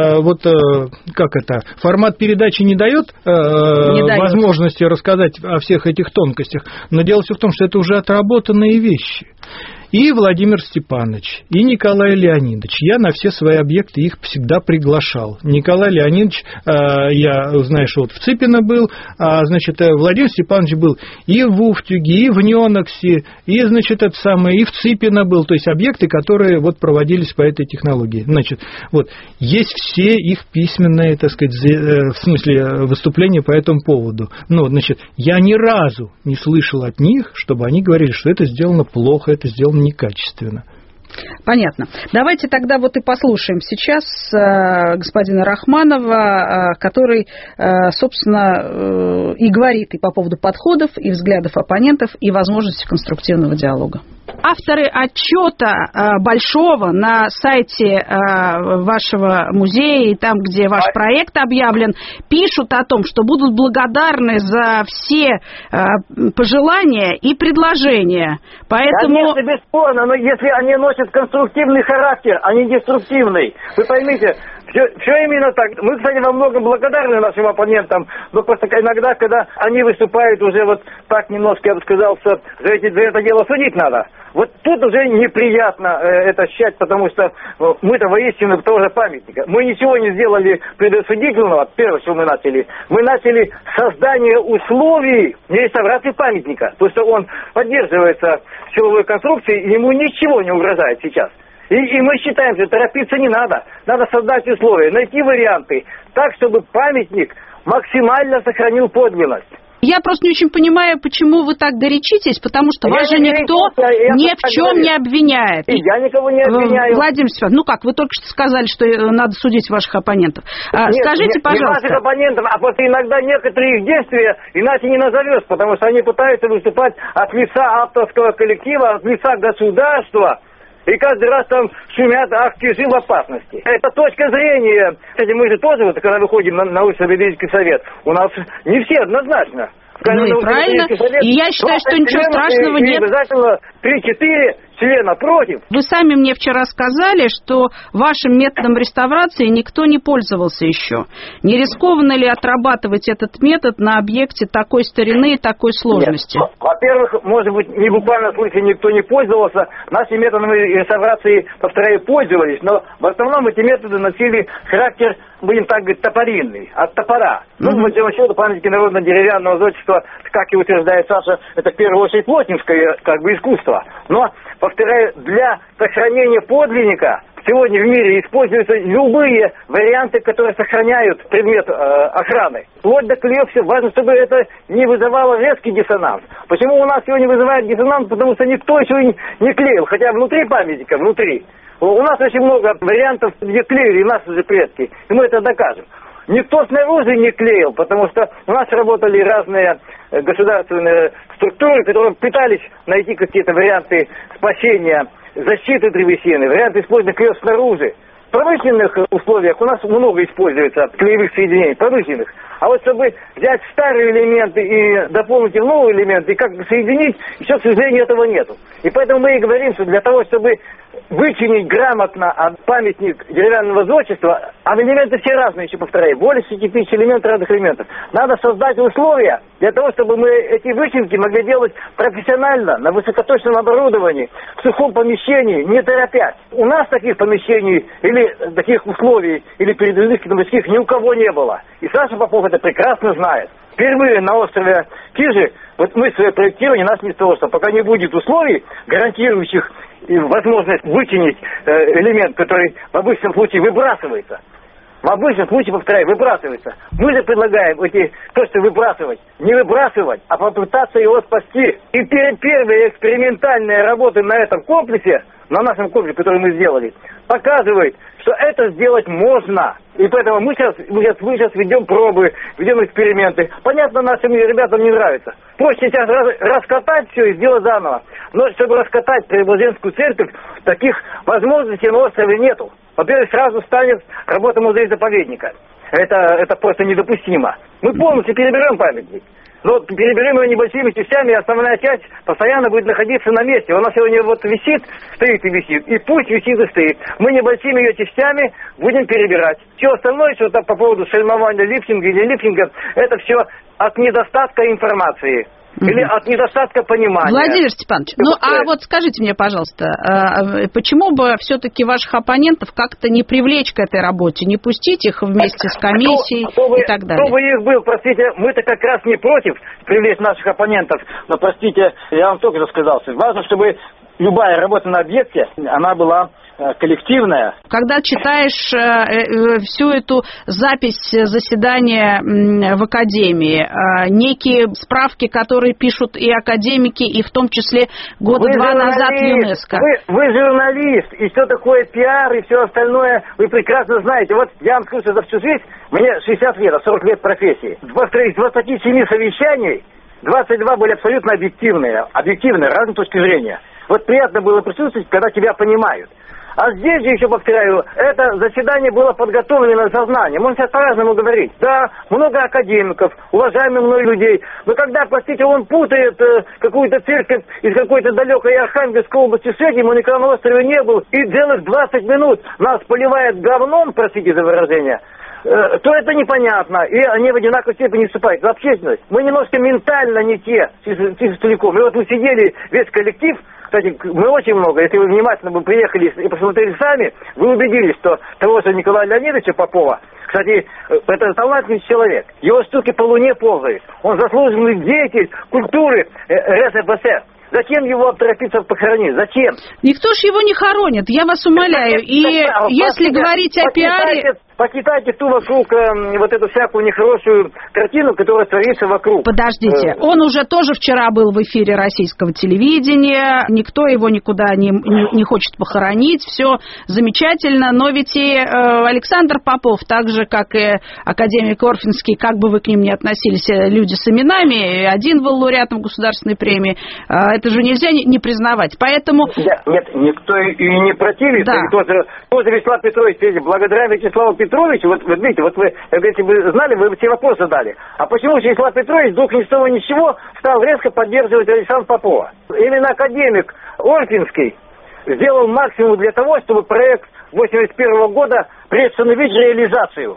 формат передачи не дает возможности рассказать о всех этих тонкостях, но дело все в том, что это уже отработанные вещи. И Владимир Степанович, и Николай Леонидович. Я на все свои объекты их всегда приглашал. Николай Леонидович, я знаю, что вот в Цыпино был, значит, Владимир Степанович был и в Уфтюге, и в Нёноксе, и, значит, и в Цыпино был. То есть объекты, которые вот проводились по этой технологии. Значит, вот есть все их письменные, так сказать, в смысле выступления по этому поводу. Но, значит, я ни разу не слышал от них, чтобы они говорили, что это сделано плохо, это сделано некачественно. Понятно. Давайте тогда вот и послушаем сейчас господина Рахманова, который, собственно, и говорит и по поводу подходов, и взглядов оппонентов, и возможности конструктивного диалога. Авторы отчета большого на сайте вашего музея и там, где ваш проект объявлен, пишут о том, что будут благодарны за все пожелания и предложения. Поэтому... Конечно, бесспорно, но если они носят конструктивный характер, а не деструктивный. Вы поймите, все именно так. Мы, кстати, во многом благодарны нашим оппонентам, но просто иногда, когда они выступают уже вот так немножко, я бы сказал, что за это дело судить надо. Вот тут уже неприятно это ощущать, потому что мы-то воистину тоже памятника. Мы ничего не сделали предосудительного, первое, что мы начали. Мы начали создание условий реставрации памятника. То, что он поддерживается силовой конструкцией, ему ничего не угрожает сейчас. И мы считаем, что торопиться не надо. Надо создать условия, найти варианты так, чтобы памятник максимально сохранил подлинность. Я просто не очень понимаю, почему вы так горячитесь, потому что вас же никто ни в чем не обвиняет. И я никого не обвиняю. Владимир Степанович, ну как, вы только что сказали, что надо судить ваших оппонентов. Скажите, пожалуйста. Не ваших оппонентов, а просто иногда некоторые их действия иначе не назовешь, потому что они пытаются выступать от лица авторского коллектива, от лица государства. И каждый раз там шумят, жил в опасности. Это точка зрения. Кстати, мы же тоже, вот, когда выходим на научно-педагогический совет, у нас не все однозначно. Ну и правильно. И я считаю, что ничего страшного нет. Обязательно 3-4 члена против. Вы сами мне вчера сказали, что вашим методом реставрации никто не пользовался еще. Не рискованно ли отрабатывать этот метод на объекте такой старины и такой сложности? Нет. Во-первых, может быть, не буквально в смысле никто не пользовался. Нашими методами реставрации, повторяю, пользовались. Но в основном эти методы носили характер будем так говорить, топоринный, от топора. Ну, по большому счету, памятники народно-деревянного зодчества, как и утверждает Саша, это в первую очередь плотницкое как бы искусство. Но, повторяю, для сохранения подлинника сегодня в мире используются любые варианты, которые сохраняют предмет охраны. Вплоть до клеев, все важно, чтобы это не вызывало резкий диссонанс. Почему у нас сегодня вызывает диссонанс? Потому что никто еще не клеил, хотя внутри памятника, внутри. У нас очень много вариантов, где клеили наши же предки, и мы это докажем. Никто снаружи не клеил, потому что у нас работали разные государственные структуры, которые пытались найти какие-то варианты спасения, защиты древесины, варианты использования клеев снаружи. В промышленных условиях у нас много используется клеевых соединений, промышленных. А вот чтобы взять старые элементы и дополнить их новые элементы, и как-то соединить, еще, к сожалению, этого нету. И поэтому мы и говорим, что для того, чтобы вычинить грамотно памятник деревянного зодчества, а элементы все разные, еще повторяю, более 10 тысяч элементов, разных элементов, надо создать условия для того, чтобы мы эти вычинки могли делать профессионально, на высокоточном оборудовании, в сухом помещении, не торопясь. У нас таких помещений или таких условий, или передвижных мастерских ни у кого не было. И Саша Попов это прекрасно знает. Впервые на острове Кижи, вот мы свое проектирование, нас не того, что пока не будет условий, гарантирующих возможность вычинить элемент, который в обычном случае выбрасывается. В обычном случае, повторяю, выбрасывается. Мы же предлагаем то, что выбрасывать, не выбрасывать, а попытаться его спасти. И первые экспериментальные работы на этом комплексе, на нашем комплексе, который мы сделали, показывает, что это сделать можно. И поэтому мы сейчас ведем пробы, ведем эксперименты. Понятно, нашим ребятам не нравится. Проще сейчас раскатать все и сделать заново. Но чтобы раскатать Преображенскую церковь, таких возможностей на острове нету. Во-первых, сразу станет работа музея-заповедника. Это просто недопустимо. Мы полностью переберем памятник. Но переберем его небольшими частями, и основная часть постоянно будет находиться на месте. Она сегодня вот висит, стоит и висит. И пусть висит и стоит. Мы небольшими ее частями будем перебирать. Все остальное, что по поводу шельмования лифтинга или лифтинга, это все от недостатка информации. Или от недостатка понимания. Владимир Степанович, вот скажите мне, пожалуйста, почему бы все-таки ваших оппонентов как-то не привлечь к этой работе, не пустить их вместе с комиссией и так далее? Кто бы их был, простите, мы-то как раз не против привлечь наших оппонентов, но, простите, я вам только что сказал, важно, чтобы любая работа на объекте, она была коллективная. Когда читаешь всю эту запись заседания в Академии, некие справки, которые пишут и академики, и в том числе года-два назад ЮНЕСКО. Вы журналист, и что такое пиар, и все остальное, вы прекрасно знаете. Вот я вам скажу, что за всю жизнь, мне 60 лет, 40 лет профессии. Из 27 совещаний 22 были абсолютно объективные, разной точки зрения. Вот приятно было присутствовать, когда тебя понимают. А здесь же еще, повторяю, это заседание было подготовлено сознанием. Он сейчас по-разному говорит. Да, много академиков, уважаемых мной людей. Но когда, простите, он путает какую-то церковь из какой-то далекой Архангельской области с этим, он никогда на острове не был, и целых 20 минут нас поливает говном, простите за выражение, то это непонятно, и они в одинаковой степени вступают в общественность. Мы немножко ментально не те, целиком. И вот мы сидели, весь коллектив, кстати, мы очень много, если вы внимательно бы приехали и посмотрели сами, вы убедились, что того же Николая Леонидовича Попова, кстати, это талантливый человек, его штуки по Луне ползают, он заслуженный деятель культуры РСФСР. Зачем его торопиться похоронить? Зачем? Никто ж его не хоронит, я вас умоляю. И если говорить о пиаре... Покидайте ту вокруг, вот эту всякую нехорошую картину, которая творится вокруг. Подождите, он уже тоже вчера был в эфире российского телевидения, никто его никуда не хочет похоронить, все замечательно, но ведь и Александр Попов, так же, как и академик Орфинский, как бы вы к ним ни относились, люди с именами, один был лауреатом государственной премии, это же нельзя не признавать, поэтому... Нет, никто и не противится, да. Тоже Вячеслав Петрович, благодаря Вячеславу Петровичу, вот видите, вот вы, если бы знали, вы бы все вопросы задали. А почему Вячеслав Петрович вдруг ни с того ни с чего стал резко поддерживать Александра Попова? Именно академик Орфинский сделал максимум для того, чтобы проект 1981 года приостановить реализацию.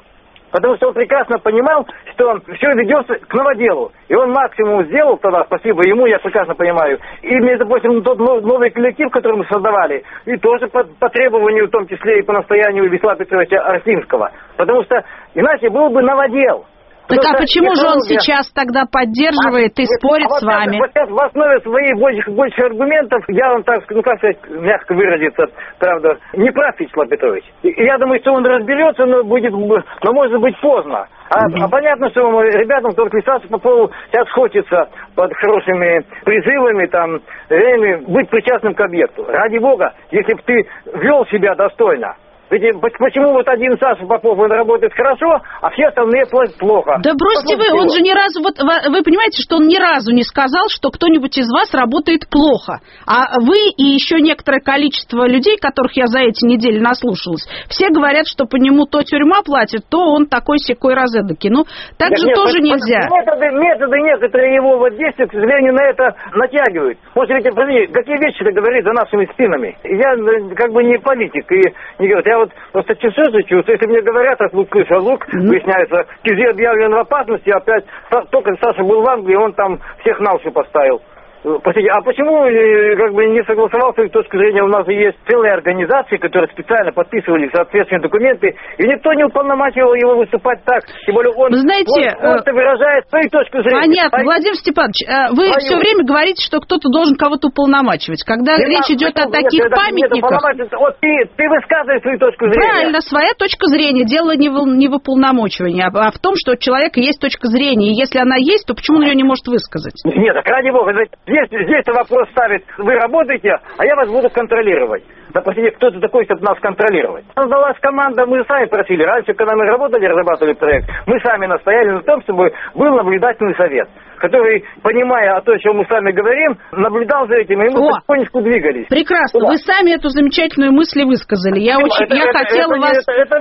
Потому что он прекрасно понимал, что все ведется к новоделу. И он максимум сделал тогда, спасибо ему, я прекрасно понимаю. И, между прочим, тот новый коллектив, который мы создавали, и тоже по требованию, в том числе и по настоянию Вячеслава Петровича Арсинского. Потому что иначе был бы новодел. Так а почему же он сейчас тогда поддерживает и спорит с вами? Вот сейчас в основе своих больше аргументов, я вам так, как сказать, мягко выразиться, правда, не прав Вячеслав Петрович. И я думаю, что он разберется, но может быть поздно. А понятно, что ребятам, кто откликался по поводу, сейчас хочется под хорошими призывами, там, быть причастным к объекту. Ради бога, если бы ты вел себя достойно. Ведь почему вот один Саша Попов, он работает хорошо, а все остальные плохо? Да бросьте вы, он же ни разу, вот вы понимаете, что он ни разу не сказал, что кто-нибудь из вас работает плохо. А вы и еще некоторое количество людей, которых я за эти недели наслушалась, все говорят, что по нему то тюрьма платит, то он такой-сякой разэдакий. Ну, так же тоже нельзя. Методы некоторые его вот действия, к сожалению, на это натягивают. Может, ведь, какие вещи-то говорит за нашими спинами? Я как бы не политик и не говорю. Я вот просто чувствую, если мне говорят, от лук крыша лук, выясняется, Кизи объявлен в опасности, опять, только Саша был в Англии, он там всех на уши поставил. Простите, а почему как бы не согласовал с этой точки зрения? У нас же есть целые организации, которые специально подписывали соответствующие документы, и никто не уполномачивал его выступать так. Тем более он просто выражает свою точку зрения. Понятно. Владимир Степанович, вы все время говорите, что кто-то должен кого-то уполномачивать. Когда речь идет о таких памятниках... Вот ты высказываешь свою точку зрения. Правильно, своя точка зрения. Дело не в уполномочивании, а в том, что у человека есть точка зрения. И если она есть, то почему он ее не может высказать? Нет, так ради бога, здесь вопрос ставит, вы работаете, а я вас буду контролировать. Да, простите, кто-то такой, чтобы нас контролировать. Создалась команда, мы сами просили. Раньше, когда мы работали, разрабатывали проект, мы сами настояли на том, чтобы был наблюдательный совет, который, понимая о том, что мы сами говорим, наблюдал за этим, и мы потихонечку двигались. Прекрасно. Вы сами эту замечательную мысль высказали. Я хотела вас...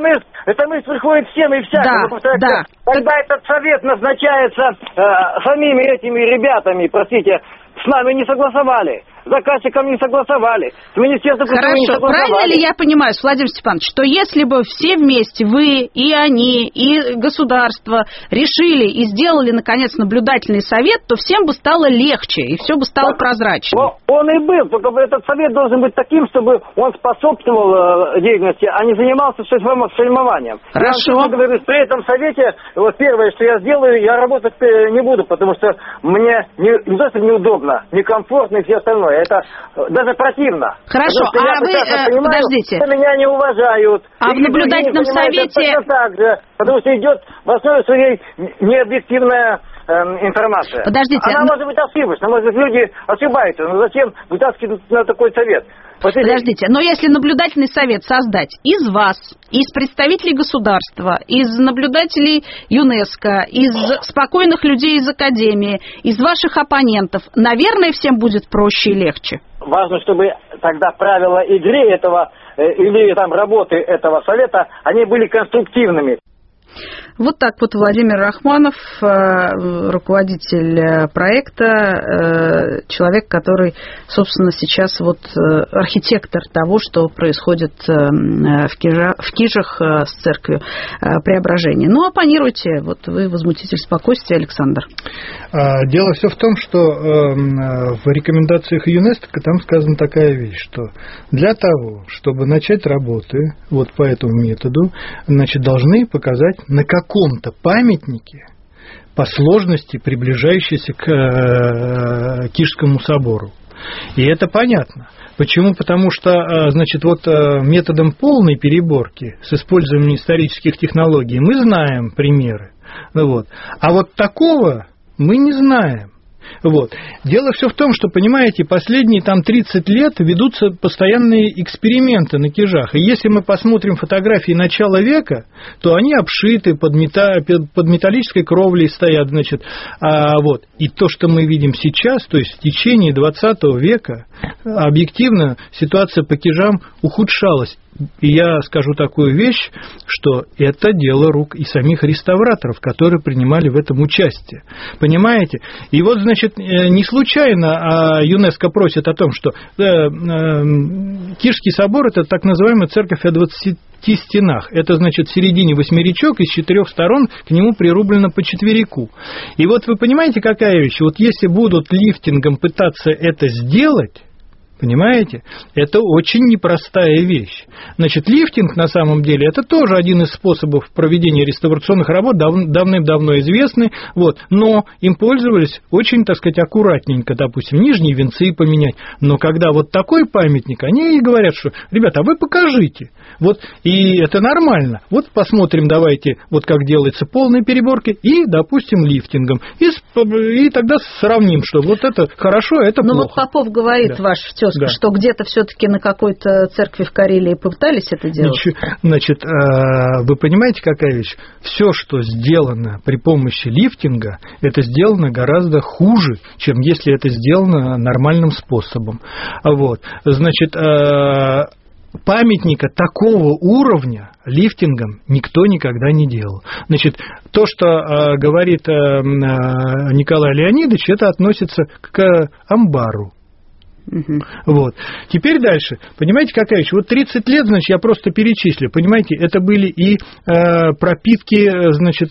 Эта мысль приходит всем и всякому. Да. Когда этот совет назначается самими этими ребятами, простите, с нами не согласовали, с заказчиком не согласовали, с министерством культуры не согласовали. Правильно ли я понимаю, Владимир Степанович, что если бы все вместе, вы и они, и государство, решили и сделали, наконец, наблюдательный совет, то всем бы стало легче, и все бы стало прозрачнее? Но он и был, только этот совет должен быть таким, чтобы он способствовал деятельности, а не занимался шельмованием. Хорошо. Я говорю, при этом совете, вот первое, что я сделаю, я работать не буду, потому что мне не то, что неудобно, некомфортно и все остальное. Это даже противно. Хорошо, а вы, подождите. Меня не уважают. А в наблюдательном совете... Так же, потому что идет в основе своей необъективная информация. Подождите. Она может быть ошибочна, может быть, люди ошибаются. Но зачем вытаскивать на такой совет? Подождите, но если наблюдательный совет создать из вас, из представителей государства, из наблюдателей ЮНЕСКО, из спокойных людей из Академии, из ваших оппонентов, наверное, всем будет проще и легче. Важно, чтобы тогда правила игры этого или там работы этого совета, они были конструктивными. Вот так вот Владимир Рахманов, руководитель проекта, человек, который, собственно, сейчас вот архитектор того, что происходит в Кижах с церковью Преображения. Ну, оппонируйте, вот вы возмутитель спокойствия, Александр. Дело все в том, что в рекомендациях ЮНЕСКО там сказана такая вещь, что для того, чтобы начать работы вот по этому методу, значит, должны показать на каком-то памятнике по сложности, приближающейся к Кижскому собору. И это понятно. Почему? Потому что, значит, вот методом полной переборки с использованием исторических технологий мы знаем примеры. Вот. А вот такого мы не знаем. Вот. Дело все в том, что, понимаете, последние там 30 лет ведутся постоянные эксперименты на Кижах. И если мы посмотрим фотографии начала века, то они обшиты под металлической кровлей стоят, значит. Вот. И то, что мы видим сейчас, то есть в течение 20 века, объективно ситуация по Кижам ухудшалась. И я скажу такую вещь, что это дело рук и самих реставраторов, которые принимали в этом участие. Понимаете? И вот, значит, не случайно ЮНЕСКО просит о том, что Кишский собор – это так называемая церковь о 20 стенах. Это, значит, в середине восьмеричок, и с 4 сторон к нему прирублено по четверику. И вот вы понимаете, какая вещь? Вот если будут лифтингом пытаться это сделать, понимаете? Это очень непростая вещь. Значит, лифтинг, на самом деле, это тоже один из способов проведения реставрационных работ, давным-давно известный, вот, но им пользовались очень, так сказать, аккуратненько, допустим, нижние венцы поменять. Но когда вот такой памятник, они и говорят, что, ребята, а вы покажите. Вот, и это нормально. Вот посмотрим, давайте, вот как делается полной переборки и, допустим, лифтингом. И тогда сравним, что вот это хорошо, это плохо. Ну вот Попов говорит, ваш тезка, что где-то все-таки на какой-то церкви в Карелии пытались это делать? Значит, вы понимаете, какая вещь? Все, что сделано при помощи лифтинга, это сделано гораздо хуже, чем если это сделано нормальным способом. Вот. Значит, памятника такого уровня лифтингом никто никогда не делал. Значит, то, что говорит Николай Леонидович, это относится к амбару. Вот. Теперь дальше. Понимаете, какая вещь? Вот 30 лет, значит, я просто перечислю. Понимаете, это были и пропитки, значит,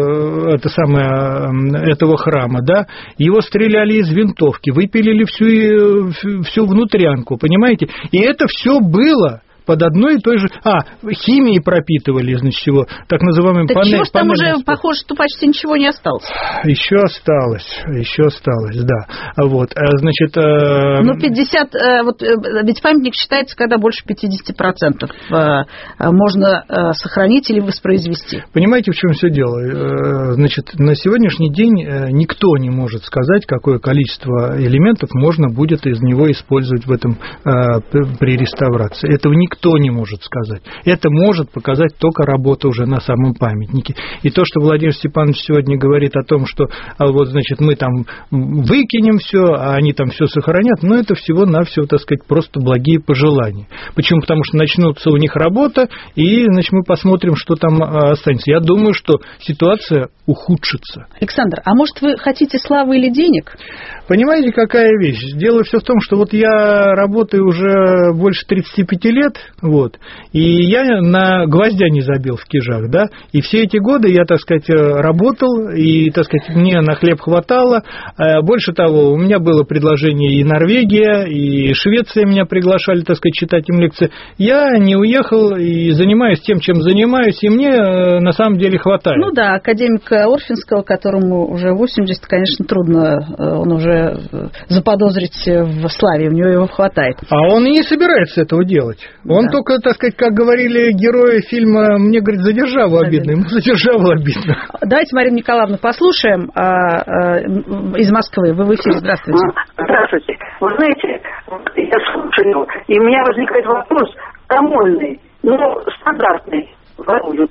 этого храма, да? Его стреляли из винтовки, выпилили всю внутрянку, понимаете? И это все было под одной и той же... химией пропитывали, значит, его так называемым панель. Так чего ж там уже, похоже, что почти ничего не осталось? Еще осталось, да. Вот, значит... Ну, 50... Вот, ведь памятник считается, когда больше 50% можно сохранить или воспроизвести. Понимаете, в чем все дело? Значит, на сегодняшний день никто не может сказать, какое количество элементов можно будет из него использовать в этом при реставрации. Этого никто не может сказать. Это может показать только работа уже на самом памятнике. И то, что Владимир Степанович сегодня говорит о том, что вот, значит, мы там выкинем все, а они там все сохранят, но это всего-навсего, так сказать, просто благие пожелания. Почему? Потому что начнутся у них работа, и, значит, мы посмотрим, что там останется. Я думаю, что ситуация ухудшится. Александр, а может, вы хотите славы или денег? Понимаете, какая вещь? Дело все в том, что вот я работаю уже больше 35 лет, вот, и я на гвоздя не забил в Кижах, да, и все эти годы я, так сказать, работал, и, так сказать, мне на хлеб хватало. Больше того, у меня было предложение и Норвегия, и Швеция меня приглашали, так сказать, читать им лекции. Я не уехал и занимаюсь тем, чем занимаюсь, и мне на самом деле хватает. Ну да, академика Орфинского, которому уже 80, конечно, трудно, он уже заподозрить в славе, у него его хватает. А он и не собирается этого делать. Он только, так сказать, как говорили герои фильма, мне, говорит, за державу обидно. Ему за державу обидно. Давайте Марину Николаевну послушаем из Москвы. Вы в эфире. Здравствуйте. Здравствуйте. Вы знаете, я слушаю, и у меня возникает вопрос крамольный, но стандартный. Воруют.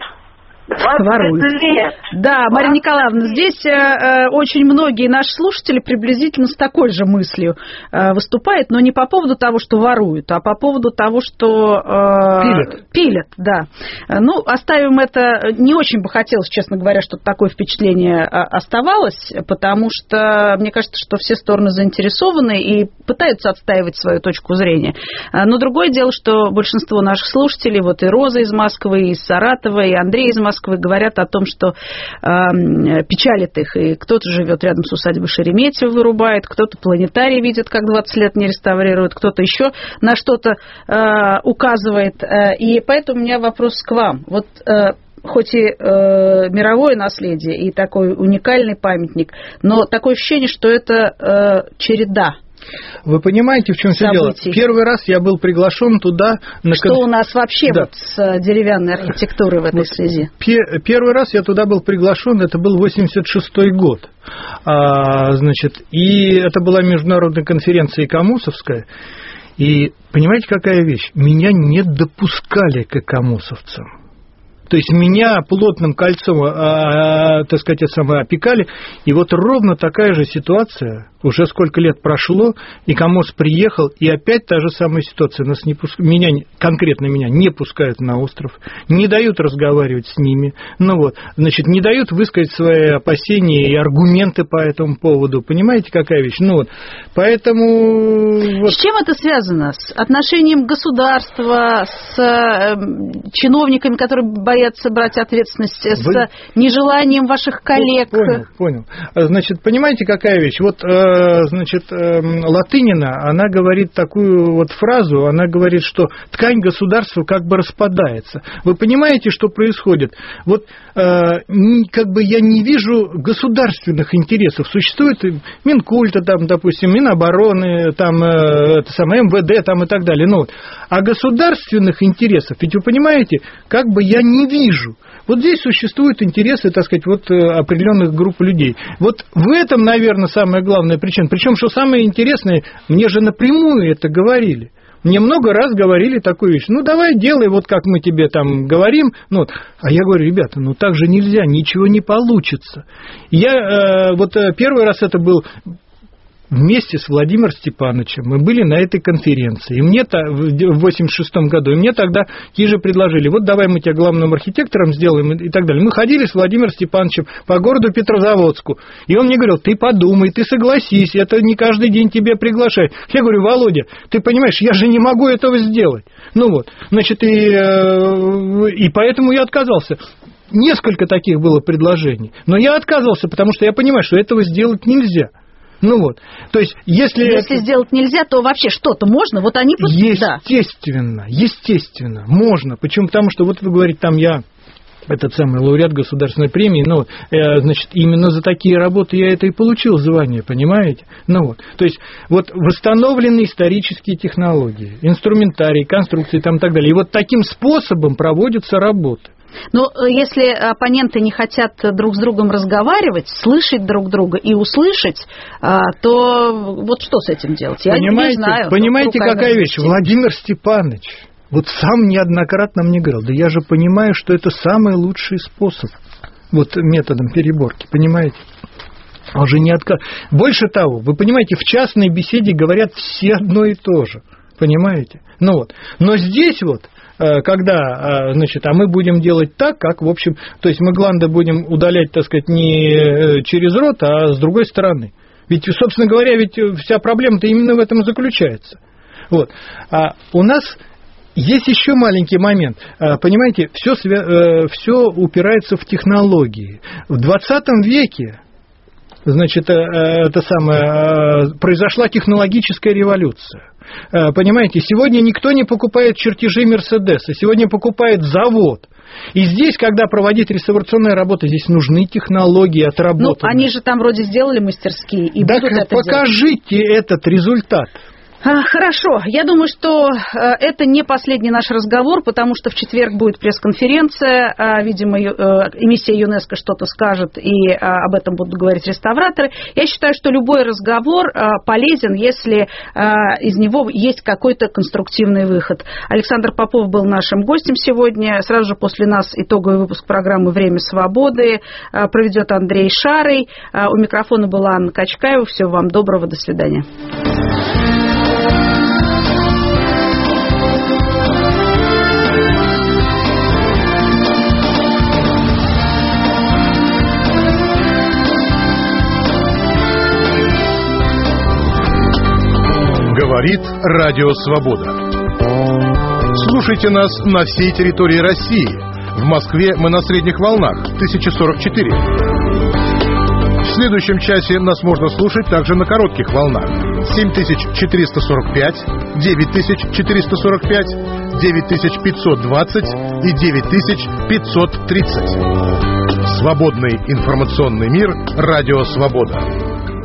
Да, Марина Николаевна, здесь очень многие наши слушатели приблизительно с такой же мыслью выступают, но не по поводу того, что воруют, а по поводу того, что пилят, да. Ну, оставим это. Не очень бы хотелось, честно говоря, чтобы такое впечатление оставалось, потому что мне кажется, что все стороны заинтересованы и пытаются отстаивать свою точку зрения. Но другое дело, что большинство наших слушателей, вот и Роза из Москвы, и из Саратова, и Андрей из Москвы, говорят о том, что печалит их, и кто-то живет рядом с усадьбой Шереметьево, вырубает, кто-то планетарий видит, как 20 лет не реставрируют, кто-то еще на что-то указывает. И поэтому у меня вопрос к вам. Вот хоть и мировое наследие, и такой уникальный памятник, но такое ощущение, что это череда. Вы понимаете, в чем все дело? Первый раз я был приглашен туда... Что у нас вообще вот с деревянной архитектурой в этой связи? Первый раз я туда был приглашен, это был 86-й год. Значит, и это была международная конференция икомусовская. И понимаете, какая вещь? Меня не допускали к икомусовцам. То есть меня плотным кольцом, так сказать, опекали. И вот ровно такая же ситуация Уже сколько лет прошло, и КамОЗ приехал, и опять та же самая ситуация. Конкретно меня не пускают на остров, не дают разговаривать с ними, не дают высказать свои опасения и аргументы по этому поводу. Понимаете, какая вещь? Поэтому... С чем это связано? С отношением государства, с чиновниками, которые боятся брать ответственность, с нежеланием ваших коллег? Понял. Значит, понимаете, какая вещь? Латынина, она говорит такую фразу, она говорит, что ткань государства как бы распадается. Вы понимаете, что происходит? Я не вижу государственных интересов. Существует Минкульта, допустим, Минобороны, МВД и так далее. А государственных интересов, ведь вы понимаете, я не вижу. Здесь существуют интересы, определенных групп людей. В этом, наверное, самая главная причина. Причем, что самое интересное, мне же напрямую это говорили. Мне много раз говорили такую вещь. Давай делай, как мы тебе говорим. А я говорю, ребята, так же нельзя, ничего не получится. Я первый раз это был... Вместе с Владимиром Степановичем мы были на этой конференции. И мне в 1986 году, и мне тогда те же предложили, давай мы тебя главным архитектором сделаем и так далее. Мы ходили с Владимиром Степановичем по городу Петрозаводску. И он мне говорил, ты подумай, ты согласись, это не каждый день тебя приглашают. Я говорю, Володя, ты понимаешь, я же не могу этого сделать. И поэтому я отказался. Несколько таких было предложений. Но я отказывался, потому что я понимаю, что этого сделать нельзя. То есть, если сделать нельзя, то вообще что-то можно? Естественно, можно. Почему? Потому что, вы говорите, я лауреат государственной премии, именно за такие работы я это и получил звание, понимаете? То есть, восстановлены исторические технологии, инструментарий, конструкции и так далее. И таким способом проводятся работы. Но если оппоненты не хотят друг с другом разговаривать, слышать друг друга и услышать, то что с этим делать? Я не знаю. Понимаете, какая вещь? Владимир Степанович сам неоднократно мне говорил, да я же понимаю, что это самый лучший способ, методом переборки, понимаете? Он же не Больше того, вы понимаете, в частной беседе говорят все одно и то же, понимаете? Но здесь когда, мы будем делать так, как, в общем, то есть мы гланды будем удалять, не через рот, а с другой стороны. Ведь, собственно говоря, вся проблема-то именно в этом и заключается. А у нас есть еще маленький момент. Понимаете, все упирается в технологии. В 20 веке произошла технологическая революция. Понимаете, сегодня никто не покупает чертежи Мерседеса, сегодня покупает завод. И здесь, когда проводить реставрационные работы, здесь нужны технологии отработанные. Они же там вроде сделали мастерские и будут это делать. Покажите этот результат. Хорошо. Я думаю, что это не последний наш разговор, потому что в четверг будет пресс-конференция. Видимо, миссия ЮНЕСКО что-то скажет, и об этом будут говорить реставраторы. Я считаю, что любой разговор полезен, если из него есть какой-то конструктивный выход. Александр Попов был нашим гостем сегодня. Сразу же после нас итоговый выпуск программы «Время свободы» проведет Андрей Шарый. У микрофона была Анна Качкаева. Всего вам доброго. До свидания. Говорит Радио Свобода. Слушайте нас на всей территории России. В Москве мы на средних волнах 1044. В следующем часе нас можно слушать также на коротких волнах 7445, 9445, 9520 и 9530. Свободный информационный мир. Радио Свобода.